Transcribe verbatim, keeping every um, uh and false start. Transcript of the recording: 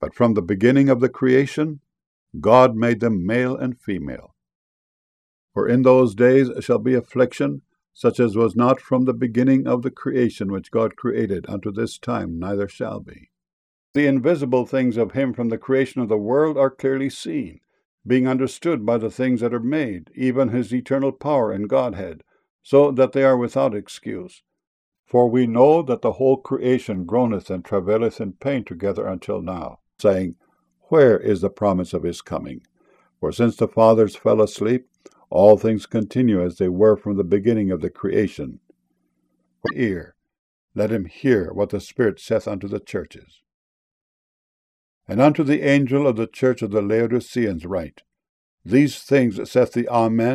But from the beginning of the creation, God made them male and female. For in those days shall be affliction, such as was not from the beginning of the creation which God created unto this time, neither shall be. The invisible things of him from the creation of the world are clearly seen, being understood by the things that are made, even his eternal power and Godhead, so that they are without excuse. For we know that the whole creation groaneth and travaileth in pain together until now, saying, Where is the promise of his coming? For since the fathers fell asleep, all things continue as they were from the beginning of the creation. For ear, let him hear what the Spirit saith unto the churches. And unto the angel of the church of the Laodiceans write, These things saith the Amen,